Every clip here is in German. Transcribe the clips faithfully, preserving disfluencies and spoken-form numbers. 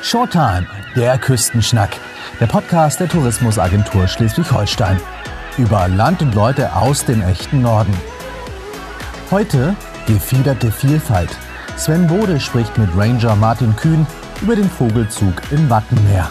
Showtime, der Küstenschnack. Der Podcast der Tourismusagentur Schleswig-Holstein. Über Land und Leute aus dem echten Norden. Heute gefiederte Vielfalt. Sven Bode spricht mit Ranger Martin Kühn über den Vogelzug im Wattenmeer.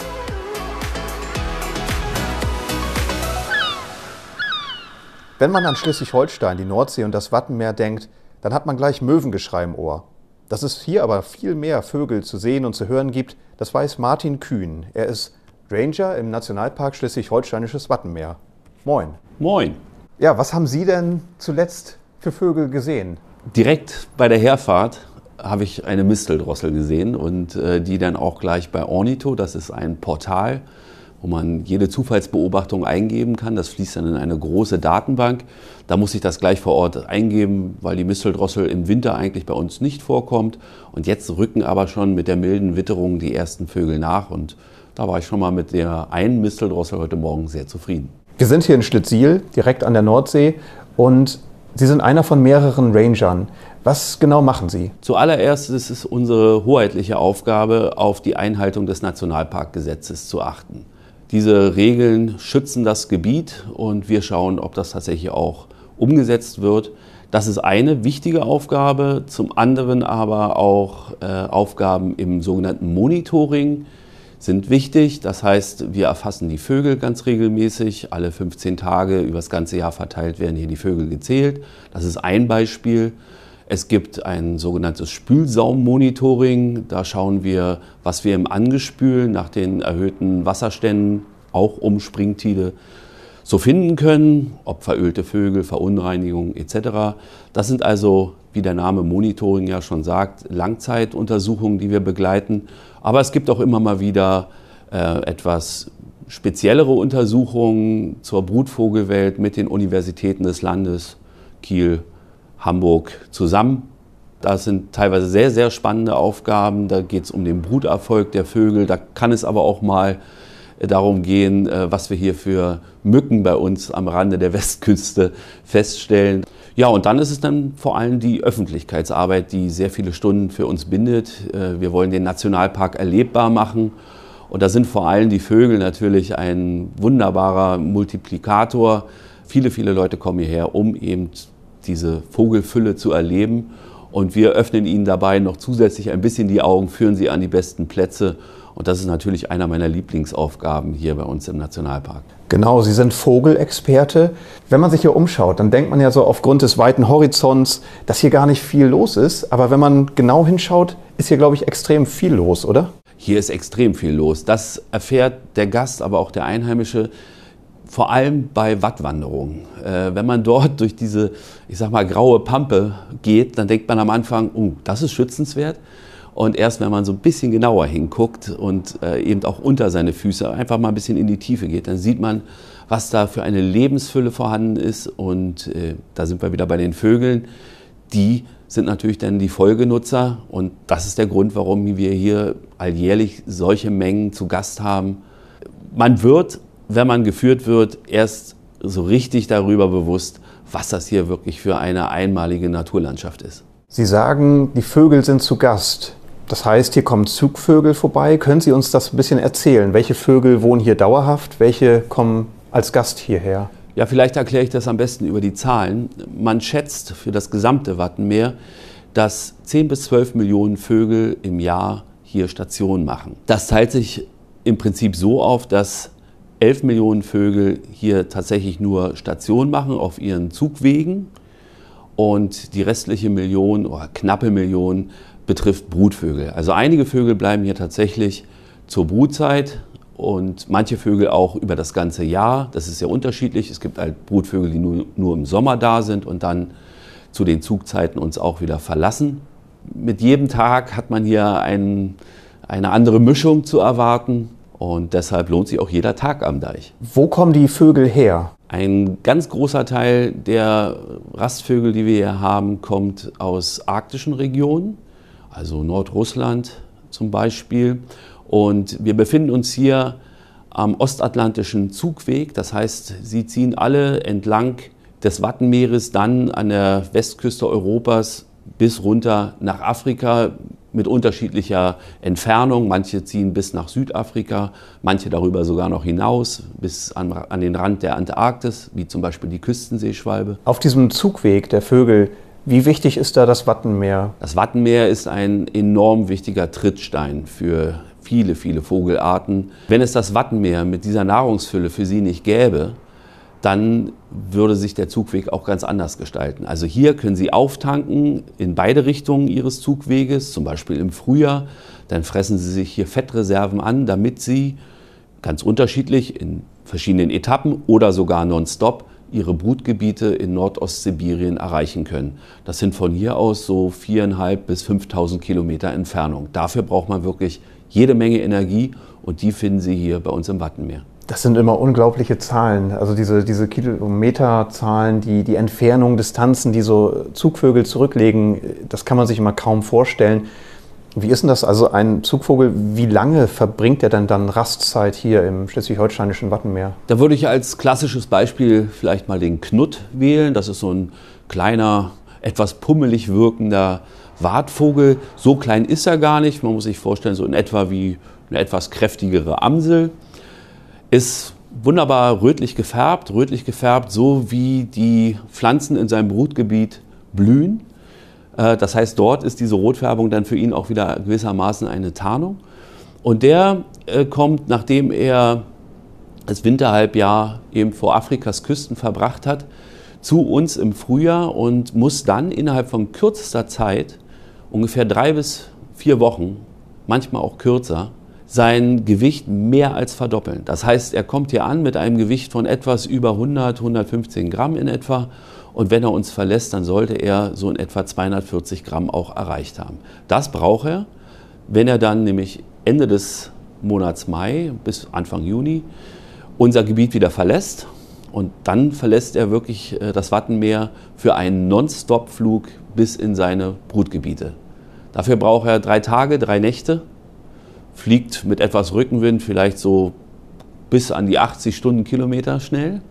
Wenn man an Schleswig-Holstein, die Nordsee und das Wattenmeer denkt, dann hat man gleich Möwengeschrei im Ohr. Dass es hier aber viel mehr Vögel zu sehen und zu hören gibt, das weiß Martin Kühn. Er ist Ranger im Nationalpark Schleswig-Holsteinisches Wattenmeer. Moin. Moin. Ja, was haben Sie denn zuletzt für Vögel gesehen? Direkt bei der Herfahrt habe ich eine Misteldrossel gesehen und äh, die dann auch gleich bei Ornitho, das ist ein Portal, wo man jede Zufallsbeobachtung eingeben kann. Das fließt dann in eine große Datenbank. Da muss ich das gleich vor Ort eingeben, weil die Misteldrossel im Winter eigentlich bei uns nicht vorkommt. Und jetzt rücken aber schon mit der milden Witterung die ersten Vögel nach. Und da war ich schon mal mit der einen Misteldrossel heute Morgen sehr zufrieden. Wir sind hier in Schlitzsiel, direkt an der Nordsee. Und Sie sind einer von mehreren Rangern. Was genau machen Sie? Zuallererst ist es unsere hoheitliche Aufgabe, auf die Einhaltung des Nationalparkgesetzes zu achten. Diese Regeln schützen das Gebiet und wir schauen, ob das tatsächlich auch umgesetzt wird. Das ist eine wichtige Aufgabe, zum anderen aber auch äh, Aufgaben im sogenannten Monitoring sind wichtig. Das heißt, wir erfassen die Vögel ganz regelmäßig. Alle fünfzehn Tage über das ganze Jahr verteilt werden hier die Vögel gezählt. Das ist ein Beispiel. Es gibt ein sogenanntes Spülsaummonitoring. Da schauen wir, was wir im Angespül nach den erhöhten Wasserständen, auch um Springtide, so finden können, ob verölte Vögel, Verunreinigungen et cetera. Das sind also, wie der Name Monitoring ja schon sagt, Langzeituntersuchungen, die wir begleiten. Aber es gibt auch immer mal wieder äh, etwas speziellere Untersuchungen zur Brutvogelwelt mit den Universitäten des Landes, Kiel, Hamburg zusammen. Das sind teilweise sehr, sehr spannende Aufgaben. Da geht es um den Bruterfolg der Vögel. Da kann es aber auch mal darum gehen, was wir hier für Mücken bei uns am Rande der Westküste feststellen. Ja, und dann ist es dann vor allem die Öffentlichkeitsarbeit, die sehr viele Stunden für uns bindet. Wir wollen den Nationalpark erlebbar machen. Und da sind vor allem die Vögel natürlich ein wunderbarer Multiplikator. Viele, viele Leute kommen hierher, um eben diese Vogelfülle zu erleben. Und wir öffnen ihnen dabei noch zusätzlich ein bisschen die Augen, führen sie an die besten Plätze. Und das ist natürlich einer meiner Lieblingsaufgaben hier bei uns im Nationalpark. Genau, Sie sind Vogelexperte. Wenn man sich hier umschaut, dann denkt man ja so aufgrund des weiten Horizonts, dass hier gar nicht viel los ist. Aber wenn man genau hinschaut, ist hier, glaube ich, extrem viel los, oder? Hier ist extrem viel los. Das erfährt der Gast, aber auch der Einheimische, vor allem bei Wattwanderungen. Äh, wenn man dort durch diese, ich sag mal, graue Pampe geht, dann denkt man am Anfang, oh, das ist schützenswert. Und erst wenn man so ein bisschen genauer hinguckt und äh, eben auch unter seine Füße einfach mal ein bisschen in die Tiefe geht, dann sieht man, was da für eine Lebensfülle vorhanden ist. Und äh, da sind wir wieder bei den Vögeln. Die sind natürlich dann die Folgenutzer. Und das ist der Grund, warum wir hier alljährlich solche Mengen zu Gast haben. Man wird, wenn man geführt wird, erst so richtig darüber bewusst, was das hier wirklich für eine einmalige Naturlandschaft ist. Sie sagen, die Vögel sind zu Gast. Das heißt, hier kommen Zugvögel vorbei. Können Sie uns das ein bisschen erzählen? Welche Vögel wohnen hier dauerhaft? Welche kommen als Gast hierher? Ja, vielleicht erkläre ich das am besten über die Zahlen. Man schätzt für das gesamte Wattenmeer, dass zehn bis zwölf Millionen Vögel im Jahr hier Station machen. Das teilt sich im Prinzip so auf, dass elf Millionen Vögel hier tatsächlich nur Station machen auf ihren Zugwegen und die restliche Million oder knappe Million betrifft Brutvögel. Also einige Vögel bleiben hier tatsächlich zur Brutzeit und manche Vögel auch über das ganze Jahr. Das ist sehr unterschiedlich. Es gibt halt Brutvögel, die nur, nur im Sommer da sind und dann zu den Zugzeiten uns auch wieder verlassen. Mit jedem Tag hat man hier ein, eine andere Mischung zu erwarten. Und deshalb lohnt sich auch jeder Tag am Deich. Wo kommen die Vögel her? Ein ganz großer Teil der Rastvögel, die wir hier haben, kommt aus arktischen Regionen, also Nordrussland zum Beispiel. Und wir befinden uns hier am ostatlantischen Zugweg. Das heißt, sie ziehen alle entlang des Wattenmeeres dann an der Westküste Europas bis runter nach Afrika, mit unterschiedlicher Entfernung. Manche ziehen bis nach Südafrika, manche darüber sogar noch hinaus, bis an, an den Rand der Antarktis, wie zum Beispiel die Küstenseeschwalbe. Auf diesem Zugweg der Vögel, wie wichtig ist da das Wattenmeer? Das Wattenmeer ist ein enorm wichtiger Trittstein für viele, viele Vogelarten. Wenn es das Wattenmeer mit dieser Nahrungsfülle für sie nicht gäbe, dann würde sich der Zugweg auch ganz anders gestalten. Also hier können Sie auftanken in beide Richtungen Ihres Zugweges, zum Beispiel im Frühjahr. Dann fressen Sie sich hier Fettreserven an, damit Sie ganz unterschiedlich in verschiedenen Etappen oder sogar nonstop Ihre Brutgebiete in Nordostsibirien erreichen können. Das sind von hier aus so viertausendfünfhundert bis fünftausend Kilometer Entfernung. Dafür braucht man wirklich jede Menge Energie und die finden Sie hier bei uns im Wattenmeer. Das sind immer unglaubliche Zahlen, also diese, diese Kilometerzahlen, die, die Entfernung, Distanzen, die so Zugvögel zurücklegen, das kann man sich immer kaum vorstellen. Wie ist denn das? Also ein Zugvogel, wie lange verbringt er denn dann Rastzeit hier im schleswig-holsteinischen Wattenmeer? Da würde ich als klassisches Beispiel vielleicht mal den Knut wählen. Das ist so ein kleiner, etwas pummelig wirkender Wartvogel. So klein ist er gar nicht. Man muss sich vorstellen, so in etwa wie eine etwas kräftigere Amsel. Ist wunderbar rötlich gefärbt, rötlich gefärbt, so wie die Pflanzen in seinem Brutgebiet blühen. Das heißt, dort ist diese Rotfärbung dann für ihn auch wieder gewissermaßen eine Tarnung. Und der kommt, nachdem er das Winterhalbjahr eben vor Afrikas Küsten verbracht hat, zu uns im Frühjahr und muss dann innerhalb von kürzester Zeit, ungefähr drei bis vier Wochen, manchmal auch kürzer, sein Gewicht mehr als verdoppeln. Das heißt, er kommt hier an mit einem Gewicht von etwas über hundert, hundertfünfzehn Gramm in etwa. Und wenn er uns verlässt, dann sollte er so in etwa zweihundertvierzig Gramm auch erreicht haben. Das braucht er, wenn er dann nämlich Ende des Monats Mai bis Anfang Juni unser Gebiet wieder verlässt. Und dann verlässt er wirklich das Wattenmeer für einen Non-Stop-Flug bis in seine Brutgebiete. Dafür braucht er drei Tage, drei Nächte. Fliegt mit etwas Rückenwind vielleicht so bis an die achtzig Stundenkilometer schnell.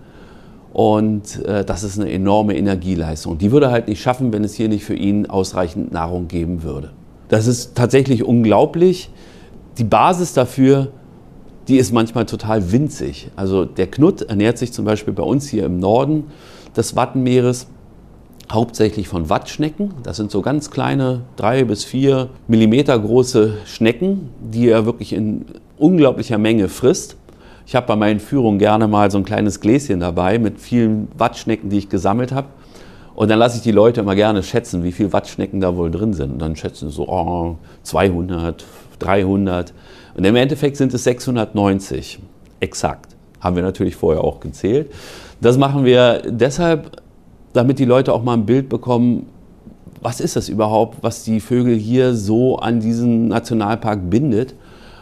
Und äh, das ist eine enorme Energieleistung. Die würde er halt nicht schaffen, wenn es hier nicht für ihn ausreichend Nahrung geben würde. Das ist tatsächlich unglaublich. Die Basis dafür, die ist manchmal total winzig. Also der Knut ernährt sich zum Beispiel bei uns hier im Norden des Wattenmeeres hauptsächlich von Wattschnecken. Das sind so ganz kleine, drei bis vier Millimeter große Schnecken, die er wirklich in unglaublicher Menge frisst. Ich habe bei meinen Führungen gerne mal so ein kleines Gläschen dabei mit vielen Wattschnecken, die ich gesammelt habe. Und dann lasse ich die Leute immer gerne schätzen, wie viele Wattschnecken da wohl drin sind. Und dann schätzen sie so oh, zweihundert, dreihundert. Und im Endeffekt sind es sechshundertneunzig, exakt. Haben wir natürlich vorher auch gezählt. Das machen wir deshalb, damit die Leute auch mal ein Bild bekommen, was ist das überhaupt, was die Vögel hier so an diesen Nationalpark bindet.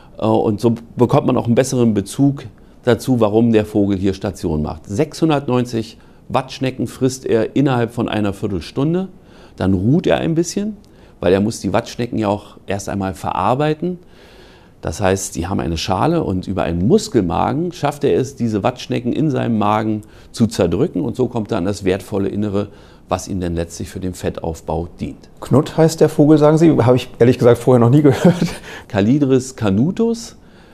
Und so bekommt man auch einen besseren Bezug dazu, warum der Vogel hier Station macht. sechshundertneunzig Wattschnecken frisst er innerhalb von einer Viertelstunde. Dann ruht er ein bisschen, weil er muss die Wattschnecken ja auch erst einmal verarbeiten. Das heißt, die haben eine Schale und über einen Muskelmagen schafft er es, diese Wattschnecken in seinem Magen zu zerdrücken. Und so kommt er an das wertvolle Innere, was ihm dann letztlich für den Fettaufbau dient. Knut heißt der Vogel, sagen Sie? Habe ich ehrlich gesagt vorher noch nie gehört. Calidris canutus.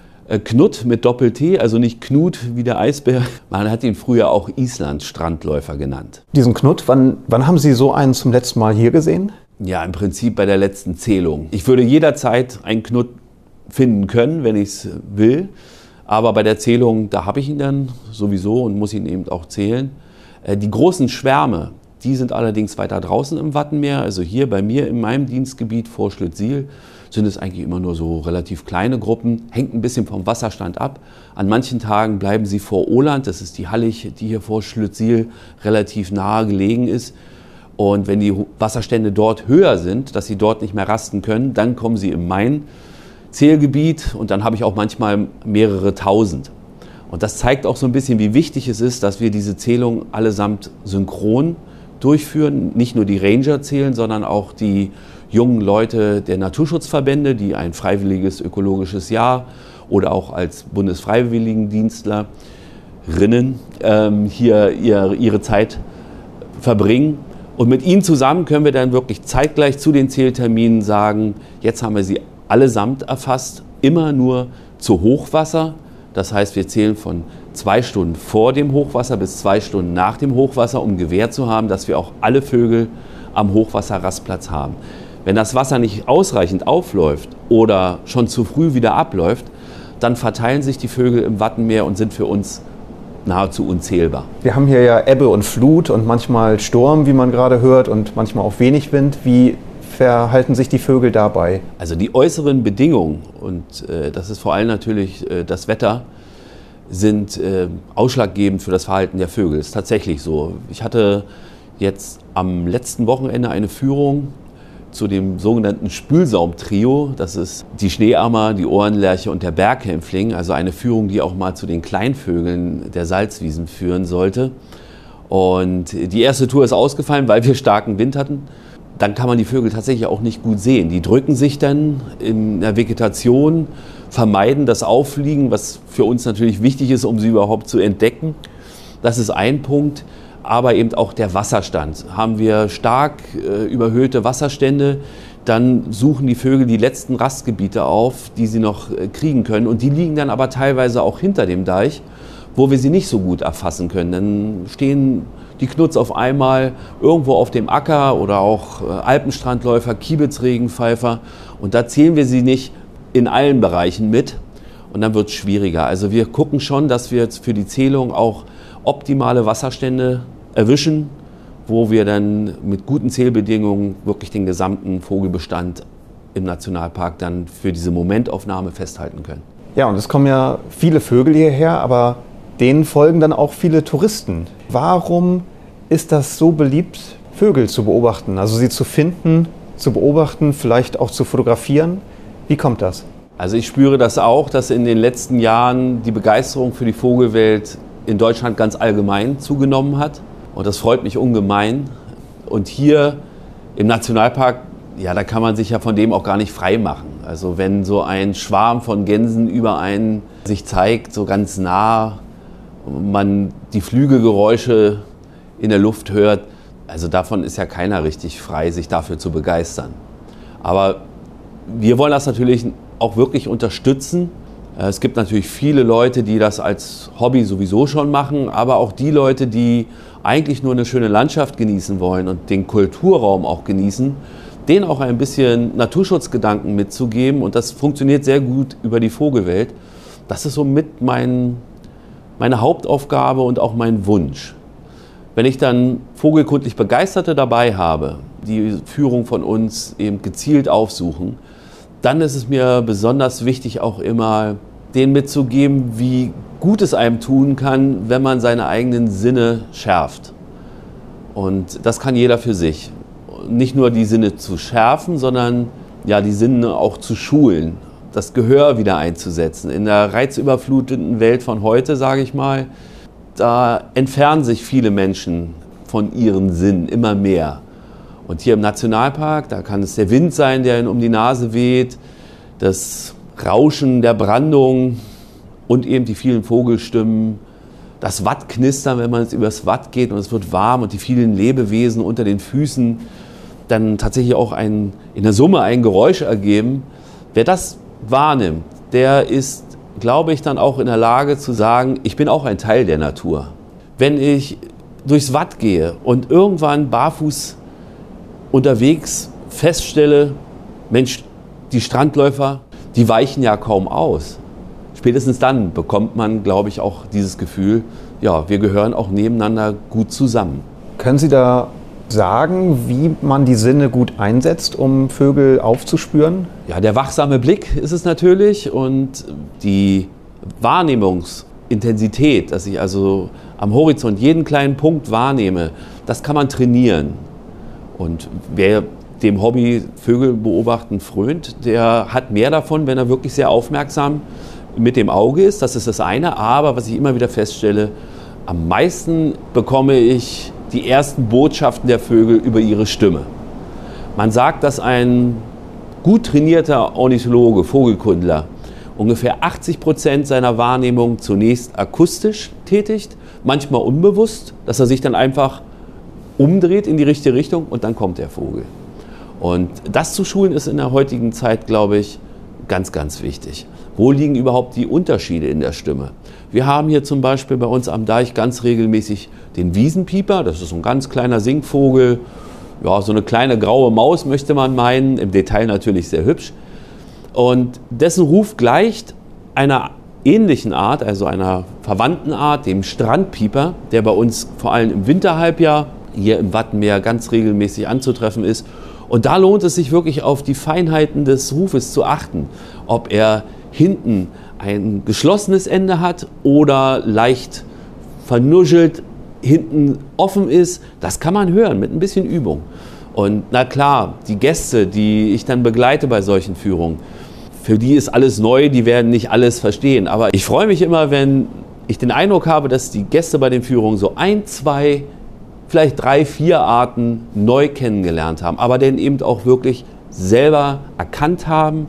Knut mit Doppel-T, also nicht Knut wie der Eisbär. Man hat ihn früher auch Islands Strandläufer genannt. Diesen Knut, wann, wann haben Sie so einen zum letzten Mal hier gesehen? Ja, im Prinzip bei der letzten Zählung. Ich würde jederzeit einen Knut finden können, wenn ich es will. Aber bei der Zählung, da habe ich ihn dann sowieso und muss ihn eben auch zählen. Die großen Schwärme, die sind allerdings weiter draußen im Wattenmeer. Also hier bei mir in meinem Dienstgebiet vor Schlüttsiel sind es eigentlich immer nur so relativ kleine Gruppen. Hängt ein bisschen vom Wasserstand ab. An manchen Tagen bleiben sie vor Oland. Das ist die Hallig, die hier vor Schlüttsiel relativ nahe gelegen ist. Und wenn die Wasserstände dort höher sind, dass sie dort nicht mehr rasten können, dann kommen sie in mein Zählgebiet und dann habe ich auch manchmal mehrere tausend. Und das zeigt auch so ein bisschen, wie wichtig es ist, dass wir diese Zählung allesamt synchron durchführen. Nicht nur die Ranger zählen, sondern auch die jungen Leute der Naturschutzverbände, die ein freiwilliges ökologisches Jahr oder auch als Bundesfreiwilligendienstlerinnen ähm, hier ihr, ihre Zeit verbringen. Und mit ihnen zusammen können wir dann wirklich zeitgleich zu den Zählterminen sagen, jetzt haben wir sie allesamt erfasst, immer nur zu Hochwasser. Das heißt, wir zählen von zwei Stunden vor dem Hochwasser bis zwei Stunden nach dem Hochwasser, um gewährt zu haben, dass wir auch alle Vögel am Hochwasserrastplatz haben. Wenn das Wasser nicht ausreichend aufläuft oder schon zu früh wieder abläuft, dann verteilen sich die Vögel im Wattenmeer und sind für uns nahezu unzählbar. Wir haben hier ja Ebbe und Flut und manchmal Sturm, wie man gerade hört, und manchmal auch wenig Wind. Wie verhalten sich die Vögel dabei? Also die äußeren Bedingungen, und äh, das ist vor allem natürlich äh, das Wetter, sind äh, ausschlaggebend für das Verhalten der Vögel. Das ist tatsächlich so. Ich hatte jetzt am letzten Wochenende eine Führung zu dem sogenannten Spülsaum-Trio. Das ist die Schneeammer, die Ohrenlerche und der Berghämpfling. Also eine Führung, die auch mal zu den Kleinvögeln der Salzwiesen führen sollte. Und die erste Tour ist ausgefallen, weil wir starken Wind hatten. Dann kann man die Vögel tatsächlich auch nicht gut sehen. Die drücken sich dann in der Vegetation, vermeiden das Auffliegen, was für uns natürlich wichtig ist, um sie überhaupt zu entdecken. Das ist ein Punkt. Aber eben auch der Wasserstand. Haben wir stark äh, überhöhte Wasserstände, dann suchen die Vögel die letzten Rastgebiete auf, die sie noch äh, kriegen können. Und die liegen dann aber teilweise auch hinter dem Deich, wo wir sie nicht so gut erfassen können. Dann stehen die Knutz auf einmal irgendwo auf dem Acker oder auch äh, Alpenstrandläufer, Kiebitzregenpfeifer. Und da zählen wir sie nicht in allen Bereichen mit. Und dann wird es schwieriger. Also wir gucken schon, dass wir jetzt für die Zählung auch optimale Wasserstände erwischen, wo wir dann mit guten Zählbedingungen wirklich den gesamten Vogelbestand im Nationalpark dann für diese Momentaufnahme festhalten können. Ja, und es kommen ja viele Vögel hierher, aber denen folgen dann auch viele Touristen. Warum ist das so beliebt, Vögel zu beobachten, also sie zu finden, zu beobachten, vielleicht auch zu fotografieren? Wie kommt das? Also ich spüre das auch, dass in den letzten Jahren die Begeisterung für die Vogelwelt in Deutschland ganz allgemein zugenommen hat. Und das freut mich ungemein. Und hier im Nationalpark, ja, da kann man sich ja von dem auch gar nicht frei machen. Also wenn so ein Schwarm von Gänsen über einen sich zeigt, so ganz nah, man die Flügelgeräusche in der Luft hört, also davon ist ja keiner richtig frei, sich dafür zu begeistern. Aber wir wollen das natürlich auch wirklich unterstützen. Es gibt natürlich viele Leute, die das als Hobby sowieso schon machen, aber auch die Leute, die eigentlich nur eine schöne Landschaft genießen wollen und den Kulturraum auch genießen, denen auch ein bisschen Naturschutzgedanken mitzugeben. Und das funktioniert sehr gut über die Vogelwelt. Das ist somit mein, meine Hauptaufgabe und auch mein Wunsch. Wenn ich dann vogelkundlich Begeisterte dabei habe, die Führung von uns eben gezielt aufsuchen, dann ist es mir besonders wichtig, auch immer denen mitzugeben, wie gut es einem tun kann, wenn man seine eigenen Sinne schärft. Und das kann jeder für sich. Nicht nur die Sinne zu schärfen, sondern ja, die Sinne auch zu schulen, das Gehör wieder einzusetzen. In der reizüberfluteten Welt von heute, sage ich mal, da entfernen sich viele Menschen von ihren Sinnen immer mehr. Und hier im Nationalpark, da kann es der Wind sein, der ihnen um die Nase weht, das Rauschen der Brandung und eben die vielen Vogelstimmen, das Wattknistern, wenn man jetzt übers Watt geht und es wird warm und die vielen Lebewesen unter den Füßen dann tatsächlich auch ein, in der Summe ein Geräusch ergeben. Wer das wahrnimmt, der ist, glaube ich, dann auch in der Lage zu sagen, ich bin auch ein Teil der Natur. Wenn ich durchs Watt gehe und irgendwann barfuß unterwegs feststelle, Mensch, die Strandläufer, die weichen ja kaum aus. Spätestens dann bekommt man, glaube ich, auch dieses Gefühl, ja, wir gehören auch nebeneinander gut zusammen. Können Sie da sagen, wie man die Sinne gut einsetzt, um Vögel aufzuspüren? Ja, der wachsame Blick ist es natürlich und die Wahrnehmungsintensität, dass ich also am Horizont jeden kleinen Punkt wahrnehme, das kann man trainieren. Und wer dem Hobby Vögel beobachten frönt, der hat mehr davon, wenn er wirklich sehr aufmerksam mit dem Auge ist. Das ist das eine. Aber was ich immer wieder feststelle, am meisten bekomme ich die ersten Botschaften der Vögel über ihre Stimme. Man sagt, dass ein gut trainierter Ornithologe, Vogelkundler, ungefähr achtzig Prozent seiner Wahrnehmung zunächst akustisch tätigt, manchmal unbewusst, dass er sich dann einfach umdreht in die richtige Richtung und dann kommt der Vogel. Und das zu schulen ist in der heutigen Zeit, glaube ich, ganz, ganz wichtig. Wo liegen überhaupt die Unterschiede in der Stimme? Wir haben hier zum Beispiel bei uns am Deich ganz regelmäßig den Wiesenpieper. Das ist so ein ganz kleiner Singvogel, ja, so eine kleine graue Maus möchte man meinen, im Detail natürlich sehr hübsch. Und dessen Ruf gleicht einer ähnlichen Art, also einer verwandten Art, dem Strandpieper, der bei uns vor allem im Winterhalbjahr hier im Wattenmeer ganz regelmäßig anzutreffen ist. Und da lohnt es sich wirklich auf die Feinheiten des Rufes zu achten, ob er hinten ein geschlossenes Ende hat oder leicht vernuschelt hinten offen ist. Das kann man hören mit ein bisschen Übung. Und na klar, die Gäste, die ich dann begleite bei solchen Führungen, für die ist alles neu, die werden nicht alles verstehen. Aber ich freue mich immer, wenn ich den Eindruck habe, dass die Gäste bei den Führungen so ein, zwei, vielleicht drei, vier Arten neu kennengelernt haben, aber dann eben auch wirklich selber erkannt haben.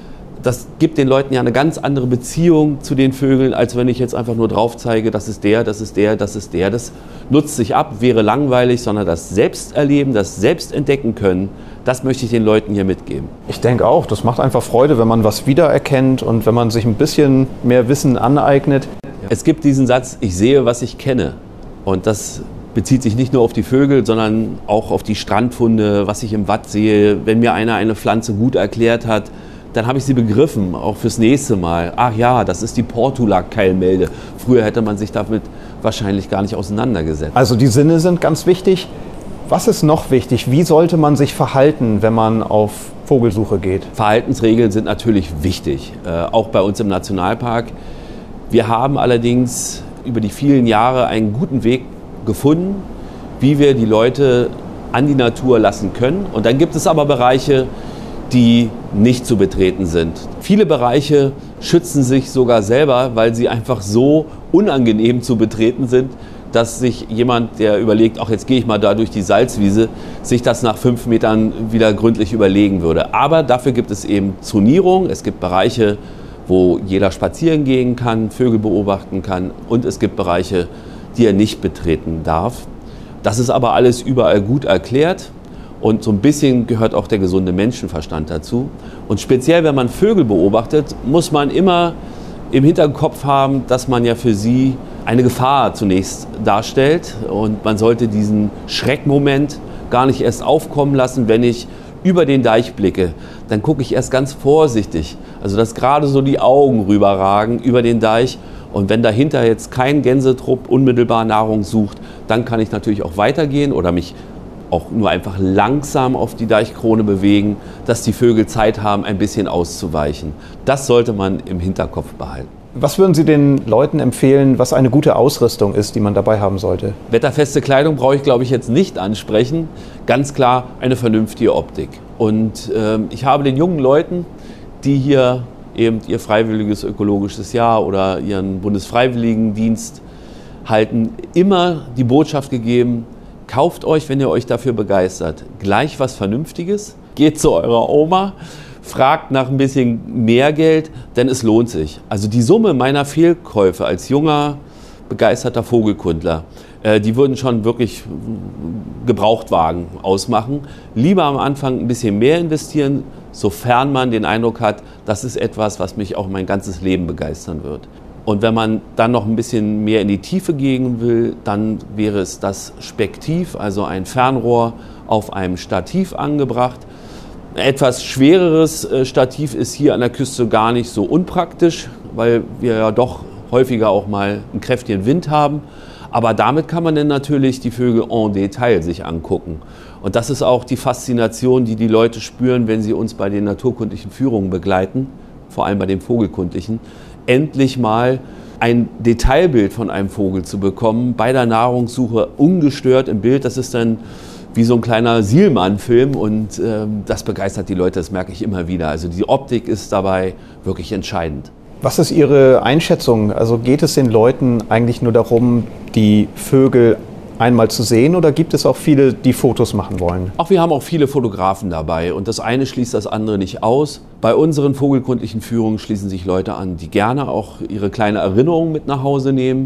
Das gibt den Leuten ja eine ganz andere Beziehung zu den Vögeln, als wenn ich jetzt einfach nur drauf zeige, das ist der, das ist der, das ist der. Das nutzt sich ab, wäre langweilig, sondern das Selbsterleben, das Selbstentdecken können, das möchte ich den Leuten hier mitgeben. Ich denke auch, das macht einfach Freude, wenn man was wiedererkennt und wenn man sich ein bisschen mehr Wissen aneignet. Es gibt diesen Satz, ich sehe, was ich kenne. Und das bezieht sich nicht nur auf die Vögel, sondern auch auf die Strandfunde, was ich im Watt sehe. Wenn mir einer eine Pflanze gut erklärt hat, dann habe ich sie begriffen, auch fürs nächste Mal. Ach ja, das ist die Portulak-Keilmelde. Früher hätte man sich damit wahrscheinlich gar nicht auseinandergesetzt. Also die Sinne sind ganz wichtig. Was ist noch wichtig? Wie sollte man sich verhalten, wenn man auf Vogelsuche geht? Verhaltensregeln sind natürlich wichtig, äh, auch bei uns im Nationalpark. Wir haben allerdings über die vielen Jahre einen guten Weg gefunden, wie wir die Leute an die Natur lassen können. Und dann gibt es aber Bereiche, die nicht zu betreten sind. Viele Bereiche schützen sich sogar selber, weil sie einfach so unangenehm zu betreten sind, dass sich jemand, der überlegt, ach jetzt gehe ich mal da durch die Salzwiese, sich das nach fünf Metern wieder gründlich überlegen würde. Aber dafür gibt es eben Zonierung, es gibt Bereiche, wo jeder spazieren gehen kann, Vögel beobachten kann und es gibt Bereiche, die er nicht betreten darf. Das ist aber alles überall gut erklärt. Und so ein bisschen gehört auch der gesunde Menschenverstand dazu. Und speziell, wenn man Vögel beobachtet, muss man immer im Hinterkopf haben, dass man ja für sie eine Gefahr zunächst darstellt. Und man sollte diesen Schreckmoment gar nicht erst aufkommen lassen, wenn ich über den Deich blicke. Dann gucke ich erst ganz vorsichtig, also dass gerade so die Augen rüberragen über den Deich. Und wenn dahinter jetzt kein Gänsetrupp unmittelbar Nahrung sucht, dann kann ich natürlich auch weitergehen oder mich auch nur einfach langsam auf die Deichkrone bewegen, dass die Vögel Zeit haben, ein bisschen auszuweichen. Das sollte man im Hinterkopf behalten. Was würden Sie den Leuten empfehlen, was eine gute Ausrüstung ist, die man dabei haben sollte? Wetterfeste Kleidung brauche ich, glaube ich, jetzt nicht ansprechen. Ganz klar eine vernünftige Optik. Und äh, ich habe den jungen Leuten, die hier eben ihr freiwilliges ökologisches Jahr oder ihren Bundesfreiwilligendienst halten, immer die Botschaft gegeben: Kauft euch, wenn ihr euch dafür begeistert, gleich was Vernünftiges, geht zu eurer Oma, fragt nach ein bisschen mehr Geld, denn es lohnt sich. Also die Summe meiner Fehlkäufe als junger, begeisterter Vogelkundler, äh, die würden schon wirklich Gebrauchtwagen ausmachen. Lieber am Anfang ein bisschen mehr investieren, sofern man den Eindruck hat, das ist etwas, was mich auch mein ganzes Leben begeistern wird. Und wenn man dann noch ein bisschen mehr in die Tiefe gehen will, dann wäre es das Spektiv, also ein Fernrohr auf einem Stativ angebracht. Ein etwas schwereres Stativ ist hier an der Küste gar nicht so unpraktisch, weil wir ja doch häufiger auch mal einen kräftigen Wind haben. Aber damit kann man dann natürlich die Vögel en Detail sich angucken. Und das ist auch die Faszination, die die Leute spüren, wenn sie uns bei den naturkundlichen Führungen begleiten, vor allem bei den vogelkundlichen, endlich mal ein Detailbild von einem Vogel zu bekommen, bei der Nahrungssuche ungestört im Bild. Das ist dann wie so ein kleiner Sielmann-Film und äh, das begeistert die Leute, das merke ich immer wieder. Also die Optik ist dabei wirklich entscheidend. Was ist Ihre Einschätzung? Also geht es den Leuten eigentlich nur darum, die Vögel einmal zu sehen, oder gibt es auch viele, die Fotos machen wollen? Auch wir haben auch viele Fotografen dabei und das eine schließt das andere nicht aus. Bei unseren vogelkundlichen Führungen schließen sich Leute an, die gerne auch ihre kleine Erinnerung mit nach Hause nehmen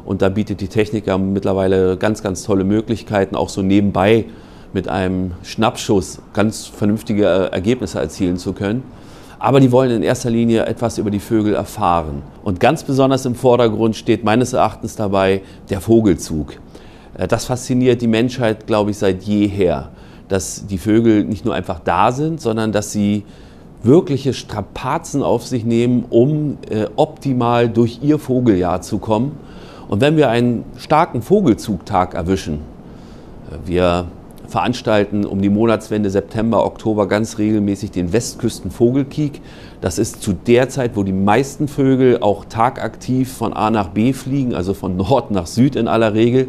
Und da bietet die Technik ja mittlerweile ganz, ganz tolle Möglichkeiten, auch so nebenbei mit einem Schnappschuss ganz vernünftige Ergebnisse erzielen zu können. Aber die wollen in erster Linie etwas über die Vögel erfahren. Und ganz besonders im Vordergrund steht meines Erachtens dabei der Vogelzug. Das fasziniert die Menschheit, glaube ich, seit jeher. Dass die Vögel nicht nur einfach da sind, sondern dass sie wirkliche Strapazen auf sich nehmen, um äh, optimal durch ihr Vogeljahr zu kommen. Und wenn wir einen starken Vogelzugtag erwischen, äh, wir veranstalten um die Monatswende September, Oktober ganz regelmäßig den Westküsten-Vogelkiek. Das ist zu der Zeit, wo die meisten Vögel auch tagaktiv von A nach B fliegen, also von Nord nach Süd in aller Regel.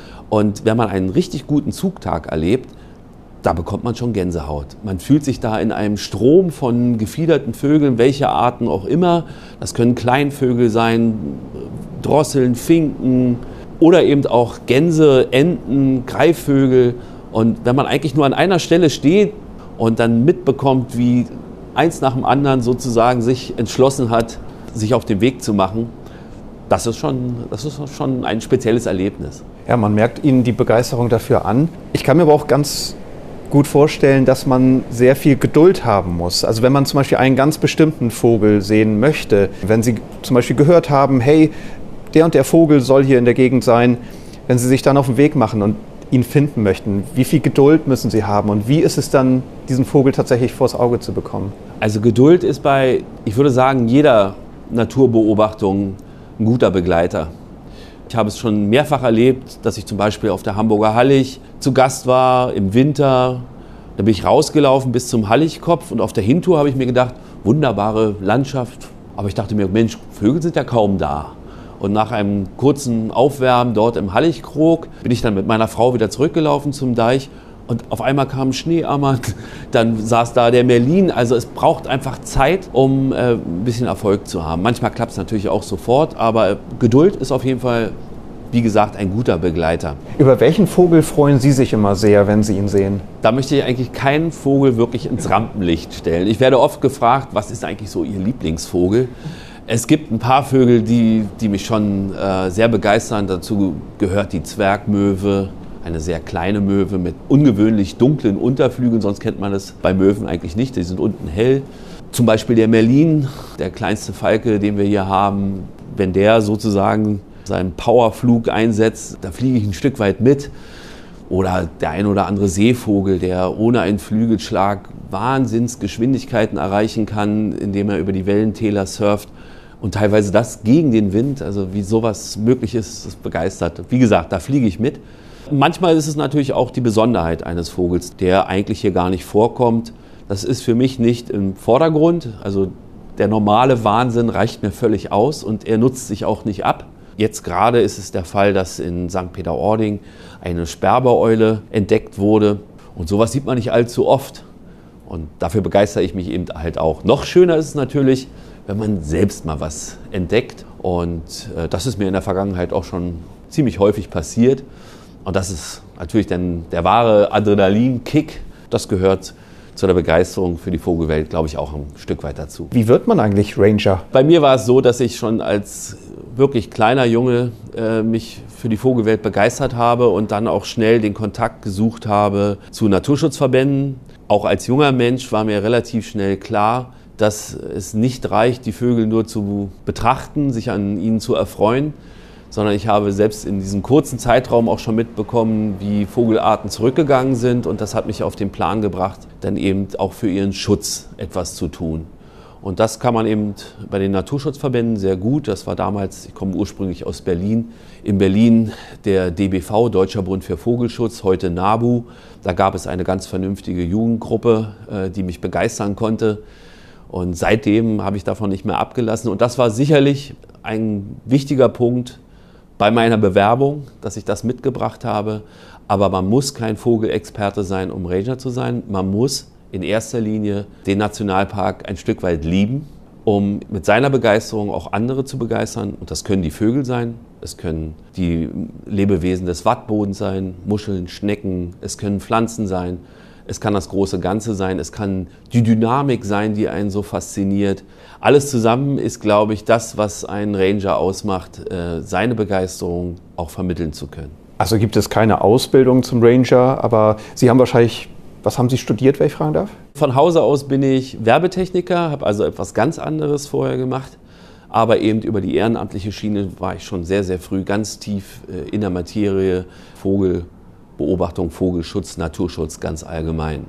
Und wenn man einen richtig guten Zugtag erlebt, da bekommt man schon Gänsehaut. Man fühlt sich da in einem Strom von gefiederten Vögeln, welcher Arten auch immer. Das können Kleinvögel sein, Drosseln, Finken oder eben auch Gänse, Enten, Greifvögel. Und wenn man eigentlich nur an einer Stelle steht und dann mitbekommt, wie eins nach dem anderen sozusagen sich entschlossen hat, sich auf den Weg zu machen, das ist schon, das ist schon ein spezielles Erlebnis. Ja, man merkt Ihnen die Begeisterung dafür an. Ich kann mir aber auch ganz gut vorstellen, dass man sehr viel Geduld haben muss. Also wenn man zum Beispiel einen ganz bestimmten Vogel sehen möchte, wenn Sie zum Beispiel gehört haben, hey, der und der Vogel soll hier in der Gegend sein, wenn Sie sich dann auf den Weg machen und ihn finden möchten, wie viel Geduld müssen Sie haben und wie ist es dann, diesen Vogel tatsächlich vors Auge zu bekommen? Also Geduld ist bei, ich würde sagen, jeder Naturbeobachtung ein guter Begleiter. Ich habe es schon mehrfach erlebt, dass ich zum Beispiel auf der Hamburger Hallig zu Gast war im Winter. Da bin ich rausgelaufen bis zum Halligkopf und auf der Hintour habe ich mir gedacht, wunderbare Landschaft. Aber ich dachte mir, Mensch, Vögel sind ja kaum da. Und nach einem kurzen Aufwärmen dort im Halligkrog bin ich dann mit meiner Frau wieder zurückgelaufen zum Deich. Und auf einmal kam ein Schneeammer, dann saß da der Merlin. Also es braucht einfach Zeit, um äh, ein bisschen Erfolg zu haben. Manchmal klappt es natürlich auch sofort, aber Geduld ist auf jeden Fall, wie gesagt, ein guter Begleiter. Über welchen Vogel freuen Sie sich immer sehr, wenn Sie ihn sehen? Da möchte ich eigentlich keinen Vogel wirklich ins Rampenlicht stellen. Ich werde oft gefragt, was ist eigentlich so Ihr Lieblingsvogel? Es gibt ein paar Vögel, die, die mich schon äh, sehr begeistern. Dazu gehört die Zwergmöwe, eine sehr kleine Möwe mit ungewöhnlich dunklen Unterflügeln. Sonst kennt man das bei Möwen eigentlich nicht, die sind unten hell. Zum Beispiel der Merlin, der kleinste Falke, den wir hier haben. Wenn der sozusagen seinen Powerflug einsetzt, da fliege ich ein Stück weit mit. Oder der ein oder andere Seevogel, der ohne einen Flügelschlag Wahnsinnsgeschwindigkeiten erreichen kann, indem er über die Wellentäler surft. Und teilweise das gegen den Wind, also wie sowas möglich ist, das begeistert. Wie gesagt, da fliege ich mit. Manchmal ist es natürlich auch die Besonderheit eines Vogels, der eigentlich hier gar nicht vorkommt. Das ist für mich nicht im Vordergrund. Also der normale Wahnsinn reicht mir völlig aus und er nutzt sich auch nicht ab. Jetzt gerade ist es der Fall, dass in Sankt Peter-Ording eine Sperbereule entdeckt wurde. Und sowas sieht man nicht allzu oft. Und dafür begeistere ich mich eben halt auch. Noch schöner ist es natürlich, wenn man selbst mal was entdeckt. Und äh, das ist mir in der Vergangenheit auch schon ziemlich häufig passiert. Und das ist natürlich dann der wahre Adrenalinkick. Das gehört zu der Begeisterung für die Vogelwelt, glaube ich, auch ein Stück weit dazu. Wie wird man eigentlich Ranger? Bei mir war es so, dass ich schon als wirklich kleiner Junge äh, mich für die Vogelwelt begeistert habe und dann auch schnell den Kontakt gesucht habe zu Naturschutzverbänden. Auch als junger Mensch war mir relativ schnell klar, dass es nicht reicht, die Vögel nur zu betrachten, sich an ihnen zu erfreuen, sondern ich habe selbst in diesem kurzen Zeitraum auch schon mitbekommen, wie Vogelarten zurückgegangen sind und das hat mich auf den Plan gebracht, dann eben auch für ihren Schutz etwas zu tun. Und das kann man eben bei den Naturschutzverbänden sehr gut. Das war damals, ich komme ursprünglich aus Berlin, in Berlin der D B V, Deutscher Bund für Vogelschutz, heute NABU. Da gab es eine ganz vernünftige Jugendgruppe, die mich begeistern konnte. Und seitdem habe ich davon nicht mehr abgelassen. Und das war sicherlich ein wichtiger Punkt bei meiner Bewerbung, dass ich das mitgebracht habe. Aber man muss kein Vogelexperte sein, um Ranger zu sein. Man muss in erster Linie den Nationalpark ein Stück weit lieben, um mit seiner Begeisterung auch andere zu begeistern. Und das können die Vögel sein, es können die Lebewesen des Wattbodens sein, Muscheln, Schnecken, es können Pflanzen sein, es kann das große Ganze sein, es kann die Dynamik sein, die einen so fasziniert. Alles zusammen ist, glaube ich, das, was einen Ranger ausmacht, seine Begeisterung auch vermitteln zu können. Also gibt es keine Ausbildung zum Ranger, aber Sie haben wahrscheinlich, was haben Sie studiert, wenn ich fragen darf? Von Hause aus bin ich Werbetechniker, habe also etwas ganz anderes vorher gemacht. Aber eben über die ehrenamtliche Schiene war ich schon sehr, sehr früh ganz tief in der Materie Vogelbeobachtung, Vogelschutz, Naturschutz ganz allgemein.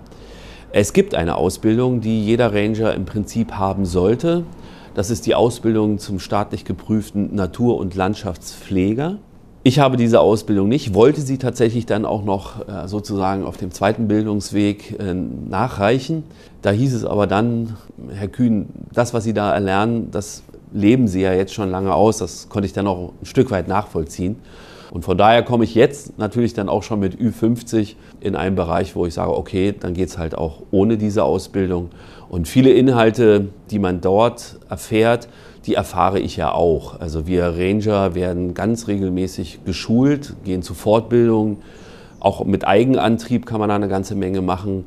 Es gibt eine Ausbildung, die jeder Ranger im Prinzip haben sollte. Das ist die Ausbildung zum staatlich geprüften Natur- und Landschaftspfleger. Ich habe diese Ausbildung nicht, wollte sie tatsächlich dann auch noch sozusagen auf dem zweiten Bildungsweg nachreichen. Da hieß es aber dann, Herr Kühn, das, was Sie da erlernen, das leben Sie ja jetzt schon lange aus. Das konnte ich dann auch ein Stück weit nachvollziehen. Und von daher komme ich jetzt natürlich dann auch schon mit Ü fünfzig in einen Bereich, wo ich sage, okay, dann geht es halt auch ohne diese Ausbildung. Und viele Inhalte, die man dort erfährt, die erfahre ich ja auch. Also wir Ranger werden ganz regelmäßig geschult, gehen zu Fortbildungen. Auch mit Eigenantrieb kann man da eine ganze Menge machen.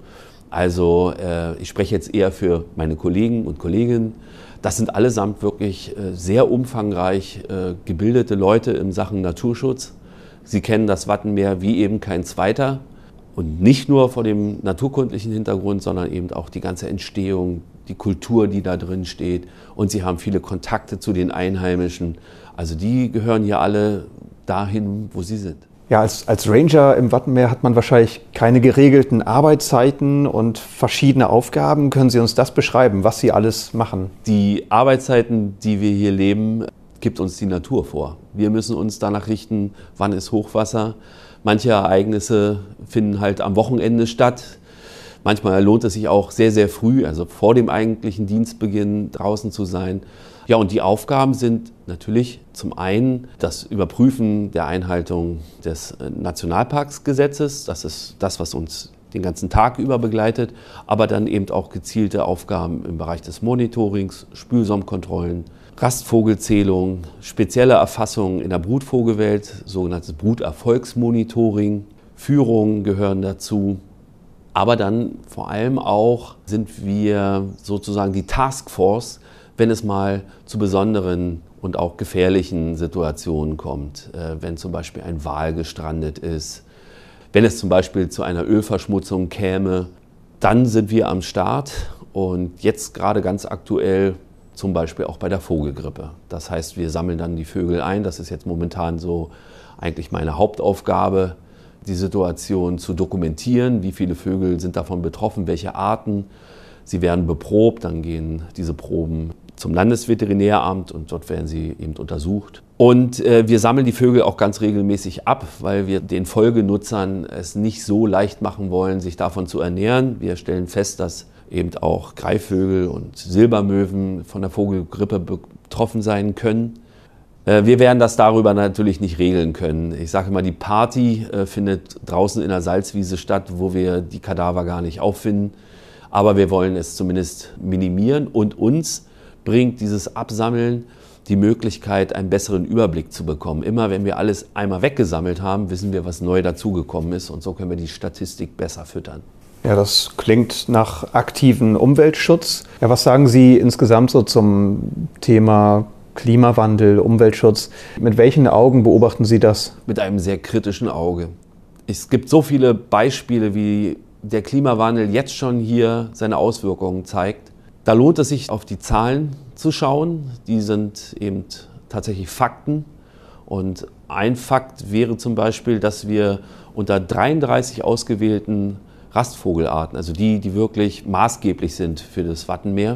Also äh, ich spreche jetzt eher für meine Kollegen und Kolleginnen. Das sind allesamt wirklich äh, sehr umfangreich äh, gebildete Leute in Sachen Naturschutz. Sie kennen das Wattenmeer wie eben kein zweiter. Und nicht nur vor dem naturkundlichen Hintergrund, sondern eben auch die ganze Entstehung, die Kultur, die da drin steht. Und sie haben viele Kontakte zu den Einheimischen. Also die gehören hier alle dahin, wo sie sind. Ja, als, als Ranger im Wattenmeer hat man wahrscheinlich keine geregelten Arbeitszeiten und verschiedene Aufgaben. Können Sie uns das beschreiben, was Sie alles machen? Die Arbeitszeiten, die wir hier leben, gibt uns die Natur vor. Wir müssen uns danach richten, wann ist Hochwasser. Manche Ereignisse finden halt am Wochenende statt. Manchmal lohnt es sich auch sehr, sehr früh, also vor dem eigentlichen Dienstbeginn draußen zu sein. Ja, und die Aufgaben sind natürlich zum einen das Überprüfen der Einhaltung des Nationalparksgesetzes. Das ist das, was uns den ganzen Tag über begleitet. Aber dann eben auch gezielte Aufgaben im Bereich des Monitorings, Spülsaumkontrollen, Rastvogelzählung, spezielle Erfassungen in der Brutvogelwelt, sogenanntes Bruterfolgsmonitoring, Führungen gehören dazu. Aber dann vor allem auch sind wir sozusagen die Taskforce, wenn es mal zu besonderen und auch gefährlichen Situationen kommt. Wenn zum Beispiel ein Wal gestrandet ist, wenn es zum Beispiel zu einer Ölverschmutzung käme, dann sind wir am Start und jetzt gerade ganz aktuell zum Beispiel auch bei der Vogelgrippe. Das heißt, wir sammeln dann die Vögel ein. Das ist jetzt momentan so eigentlich meine Hauptaufgabe, die Situation zu dokumentieren. Wie viele Vögel sind davon betroffen, welche Arten. Sie werden beprobt, dann gehen diese Proben zum Landesveterinäramt und dort werden sie eben untersucht. Und äh, wir sammeln die Vögel auch ganz regelmäßig ab, weil wir den Folgenutzern es nicht so leicht machen wollen, sich davon zu ernähren. Wir stellen fest, dass eben auch Greifvögel und Silbermöwen von der Vogelgrippe betroffen sein können. Äh, wir werden das darüber natürlich nicht regeln können. Ich sage immer, die Party äh, findet draußen in der Salzwiese statt, wo wir die Kadaver gar nicht auffinden. Aber wir wollen es zumindest minimieren und uns bringt dieses Absammeln die Möglichkeit, einen besseren Überblick zu bekommen. Immer wenn wir alles einmal weggesammelt haben, wissen wir, was neu dazugekommen ist und so können wir die Statistik besser füttern. Ja, das klingt nach aktiven Umweltschutz. Ja, was sagen Sie insgesamt so zum Thema Klimawandel, Umweltschutz? Mit welchen Augen beobachten Sie das? Mit einem sehr kritischen Auge. Es gibt so viele Beispiele, wie der Klimawandel jetzt schon hier seine Auswirkungen zeigt. Da lohnt es sich, auf die Zahlen zu schauen. Die sind eben tatsächlich Fakten. Und ein Fakt wäre zum Beispiel, dass wir unter dreiunddreißig ausgewählten Rastvogelarten, also die, die wirklich maßgeblich sind für das Wattenmeer,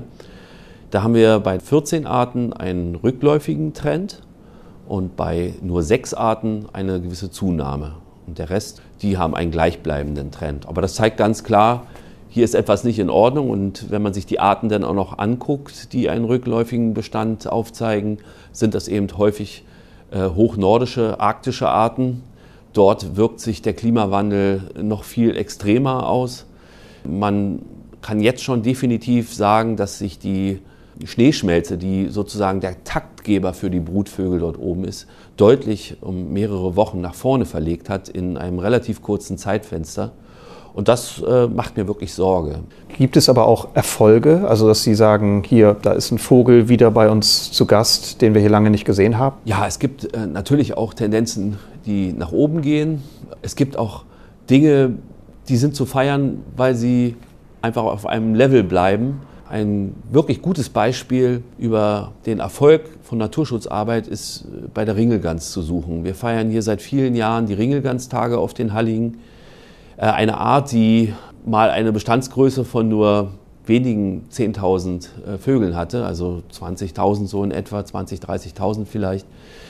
da haben wir bei vierzehn Arten einen rückläufigen Trend und bei nur sechs Arten eine gewisse Zunahme. Und der Rest, die haben einen gleichbleibenden Trend. Aber das zeigt ganz klar, hier ist etwas nicht in Ordnung. Und wenn man sich die Arten dann auch noch anguckt, die einen rückläufigen Bestand aufzeigen, sind das eben häufig äh, hochnordische, arktische Arten. Dort wirkt sich der Klimawandel noch viel extremer aus. Man kann jetzt schon definitiv sagen, dass sich die Schneeschmelze, die sozusagen der Taktgeber für die Brutvögel dort oben ist, deutlich um mehrere Wochen nach vorne verlegt hat in einem relativ kurzen Zeitfenster. Und das äh, macht mir wirklich Sorge. Gibt es aber auch Erfolge, also dass Sie sagen, hier, da ist ein Vogel wieder bei uns zu Gast, den wir hier lange nicht gesehen haben? Ja, es gibt äh, natürlich auch Tendenzen, die nach oben gehen. Es gibt auch Dinge, die sind zu feiern, weil sie einfach auf einem Level bleiben. Ein wirklich gutes Beispiel über den Erfolg von Naturschutzarbeit ist bei der Ringelgans zu suchen. Wir feiern hier seit vielen Jahren die Ringelganstage auf den Halligen. Eine Art, die mal eine Bestandsgröße von nur wenigen zehntausend Vögeln hatte, also zwanzigtausend so in etwa, zwanzigtausend, dreißigtausend vielleicht.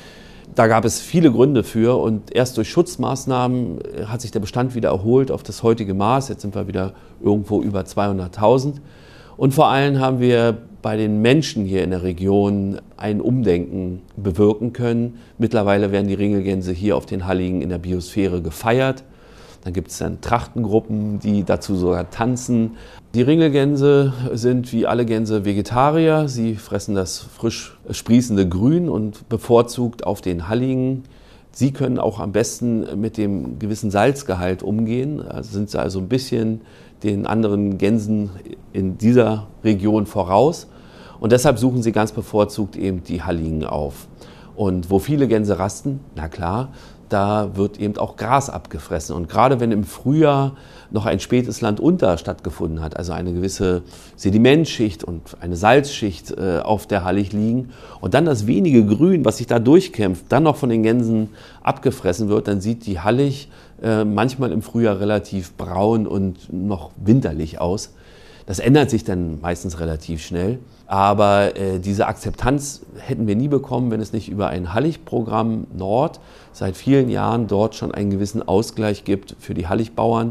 Da gab es viele Gründe für und erst durch Schutzmaßnahmen hat sich der Bestand wieder erholt auf das heutige Maß. Jetzt sind wir wieder irgendwo über zweihunderttausend. Und vor allem haben wir bei den Menschen hier in der Region ein Umdenken bewirken können. Mittlerweile werden die Ringelgänse hier auf den Halligen in der Biosphäre gefeiert. Dann gibt es dann Trachtengruppen, die dazu sogar tanzen. Die Ringelgänse sind wie alle Gänse Vegetarier. Sie fressen das frisch sprießende Grün und bevorzugt auf den Halligen. Sie können auch am besten mit dem gewissen Salzgehalt umgehen. Also sind sie also ein bisschen den anderen Gänsen in dieser Region voraus. Und deshalb suchen sie ganz bevorzugt eben die Halligen auf. Und wo viele Gänse rasten, na klar, da wird eben auch Gras abgefressen. Und gerade wenn im Frühjahr noch ein spätes Landunter stattgefunden hat, also eine gewisse Sedimentschicht und eine Salzschicht äh, auf der Hallig liegen und dann das wenige Grün, was sich da durchkämpft, dann noch von den Gänsen abgefressen wird, dann sieht die Hallig äh, manchmal im Frühjahr relativ braun und noch winterlich aus. Das ändert sich dann meistens relativ schnell. Aber äh, diese Akzeptanz hätten wir nie bekommen, wenn es nicht über ein Halligprogramm Nord seit vielen Jahren dort schon einen gewissen Ausgleich gibt für die Halligbauern.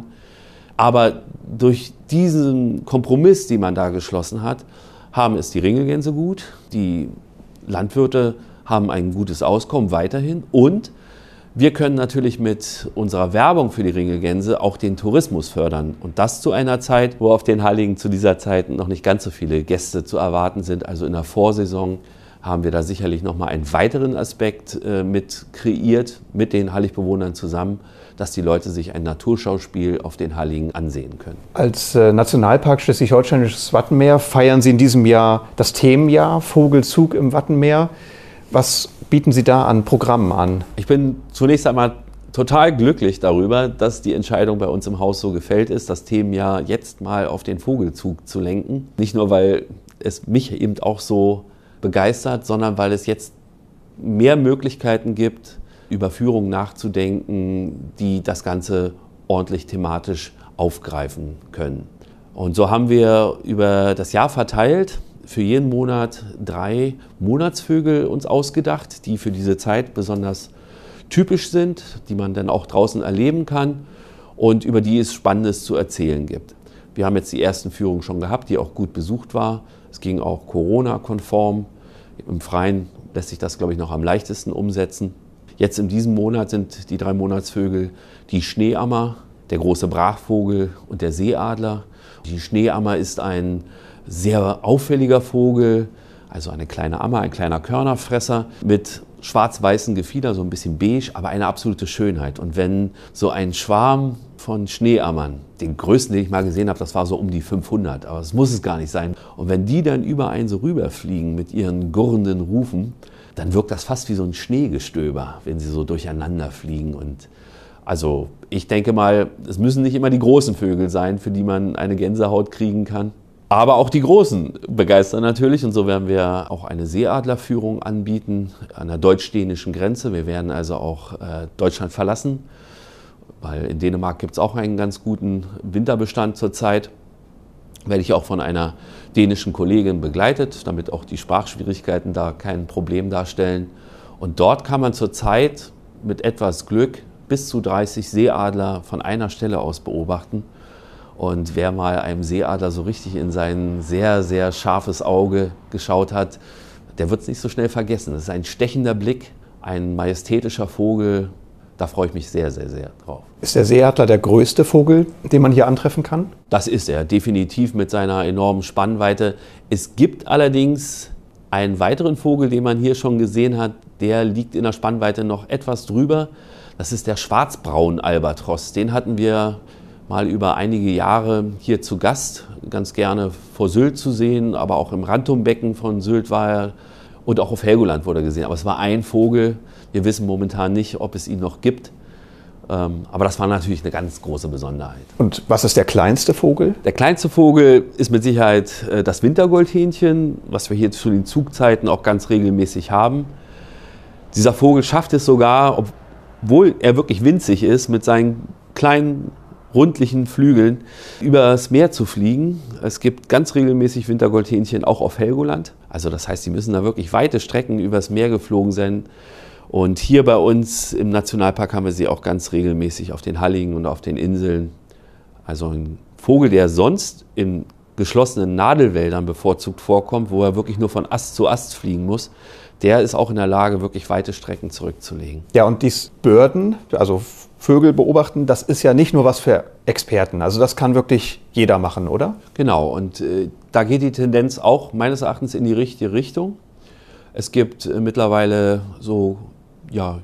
Aber durch diesen Kompromiss, den man da geschlossen hat, haben es die Ringelgänse gut, die Landwirte haben ein gutes Auskommen weiterhin und wir können natürlich mit unserer Werbung für die Ringelgänse auch den Tourismus fördern. Und das zu einer Zeit, wo auf den Halligen zu dieser Zeit noch nicht ganz so viele Gäste zu erwarten sind. Also in der Vorsaison haben wir da sicherlich nochmal einen weiteren Aspekt äh, mit kreiert, mit den Halligbewohnern zusammen, dass die Leute sich ein Naturschauspiel auf den Halligen ansehen können. Als äh, Nationalpark Schleswig-Holsteinisches Wattenmeer feiern Sie in diesem Jahr das Themenjahr Vogelzug im Wattenmeer. Was bieten Sie da an Programmen an? Ich bin zunächst einmal total glücklich darüber, dass die Entscheidung bei uns im Haus so gefällt ist, das Themenjahr jetzt mal auf den Vogelzug zu lenken. Nicht nur, weil es mich eben auch so begeistert, sondern weil es jetzt mehr Möglichkeiten gibt, über Führungen nachzudenken, die das Ganze ordentlich thematisch aufgreifen können. Und so haben wir über das Jahr verteilt für jeden Monat drei Monatsvögel uns ausgedacht, die für diese Zeit besonders typisch sind, die man dann auch draußen erleben kann und über die es Spannendes zu erzählen gibt. Wir haben jetzt die ersten Führungen schon gehabt, die auch gut besucht war. Es ging auch Corona-konform. Im Freien lässt sich das, glaube ich, noch am leichtesten umsetzen. Jetzt in diesem Monat sind die drei Monatsvögel die Schneeammer, der große Brachvogel und der Seeadler. Die Schneeammer ist ein sehr auffälliger Vogel, also eine kleine Ammer, ein kleiner Körnerfresser mit schwarz-weißem Gefieder, so ein bisschen beige, aber eine absolute Schönheit. Und wenn so ein Schwarm von Schneeammern, den größten, den ich mal gesehen habe, das war so um die fünfhundert, aber das muss es gar nicht sein. Und wenn die dann über einen so rüberfliegen mit ihren gurrenden Rufen, dann wirkt das fast wie so ein Schneegestöber, wenn sie so durcheinander fliegen. Und also ich denke mal, es müssen nicht immer die großen Vögel sein, für die man eine Gänsehaut kriegen kann. Aber auch die Großen begeistern natürlich und so werden wir auch eine Seeadlerführung anbieten an der deutsch-dänischen Grenze. Wir werden also auch äh, Deutschland verlassen, weil in Dänemark gibt es auch einen ganz guten Winterbestand zurzeit. Werde ich auch von einer dänischen Kollegin begleitet, damit auch die Sprachschwierigkeiten da kein Problem darstellen. Und dort kann man zurzeit mit etwas Glück bis zu dreißig Seeadler von einer Stelle aus beobachten. Und wer mal einem Seeadler so richtig in sein sehr, sehr scharfes Auge geschaut hat, der wird es nicht so schnell vergessen. Das ist ein stechender Blick, ein majestätischer Vogel. Da freue ich mich sehr, sehr, sehr drauf. Ist der Seeadler der größte Vogel, den man hier antreffen kann? Das ist er, definitiv mit seiner enormen Spannweite. Es gibt allerdings einen weiteren Vogel, den man hier schon gesehen hat, der liegt in der Spannweite noch etwas drüber. Das ist der Schwarzbraun-Albatros. Den hatten wir mal über einige Jahre hier zu Gast, ganz gerne vor Sylt zu sehen, aber auch im Rantumbecken von Sylt war er und auch auf Helgoland wurde er gesehen. Aber es war ein Vogel, wir wissen momentan nicht, ob es ihn noch gibt. Aber das war natürlich eine ganz große Besonderheit. Und was ist der kleinste Vogel? Der kleinste Vogel ist mit Sicherheit das Wintergoldhähnchen, was wir hier zu den Zugzeiten auch ganz regelmäßig haben. Dieser Vogel schafft es sogar, obwohl er wirklich winzig ist, mit seinen kleinen rundlichen Flügeln übers Meer zu fliegen. Es gibt ganz regelmäßig Wintergoldhähnchen auch auf Helgoland. Also das heißt, sie müssen da wirklich weite Strecken übers Meer geflogen sein. Und hier bei uns im Nationalpark haben wir sie auch ganz regelmäßig auf den Halligen und auf den Inseln. Also ein Vogel, der sonst in geschlossenen Nadelwäldern bevorzugt vorkommt, wo er wirklich nur von Ast zu Ast fliegen muss, der ist auch in der Lage, wirklich weite Strecken zurückzulegen. Ja, und dies Birden, also Vögel beobachten, das ist ja nicht nur was für Experten. Also das kann wirklich jeder machen, oder? Genau, und äh, da geht die Tendenz auch meines Erachtens in die richtige Richtung. Es gibt äh, mittlerweile so ja,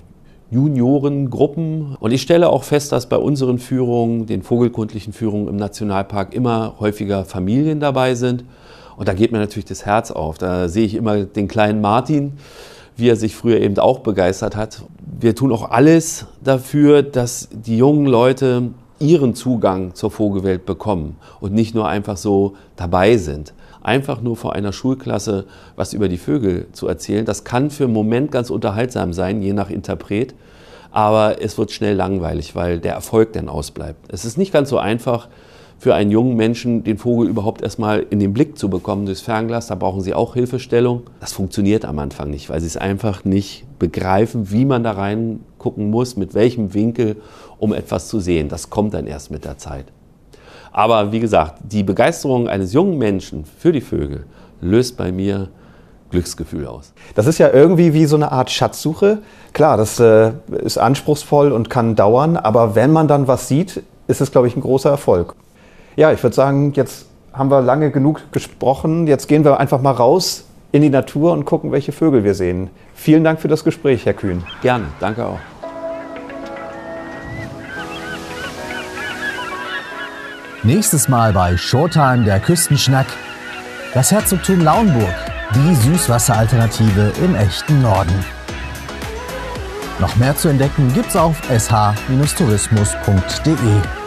Juniorengruppen. Und ich stelle auch fest, dass bei unseren Führungen, den vogelkundlichen Führungen im Nationalpark, immer häufiger Familien dabei sind. Und da geht mir natürlich das Herz auf. Da sehe ich immer den kleinen Martin, wie er sich früher eben auch begeistert hat. Wir tun auch alles dafür, dass die jungen Leute ihren Zugang zur Vogelwelt bekommen und nicht nur einfach so dabei sind. Einfach nur vor einer Schulklasse was über die Vögel zu erzählen, das kann für einen Moment ganz unterhaltsam sein, je nach Interpret. Aber es wird schnell langweilig, weil der Erfolg dann ausbleibt. Es ist nicht ganz so einfach für einen jungen Menschen, den Vogel überhaupt erstmal in den Blick zu bekommen durchs Fernglas. Da brauchen sie auch Hilfestellung. Das funktioniert am Anfang nicht, weil sie es einfach nicht begreifen, wie man da reingucken muss, mit welchem Winkel, um etwas zu sehen. Das kommt dann erst mit der Zeit. Aber wie gesagt, die Begeisterung eines jungen Menschen für die Vögel löst bei mir Glücksgefühl aus. Das ist ja irgendwie wie so eine Art Schatzsuche. Klar, das äh, ist anspruchsvoll und kann dauern, aber wenn man dann was sieht, ist es, glaube ich, ein großer Erfolg. Ja, ich würde sagen, jetzt haben wir lange genug gesprochen. Jetzt gehen wir einfach mal raus in die Natur und gucken, welche Vögel wir sehen. Vielen Dank für das Gespräch, Herr Kühn. Gerne, danke auch. Nächstes Mal bei Showtime der Küstenschnack. Das Herzogtum Lauenburg, die Süßwasseralternative im echten Norden. Noch mehr zu entdecken gibt's auf s h Bindestrich tourismus punkt de.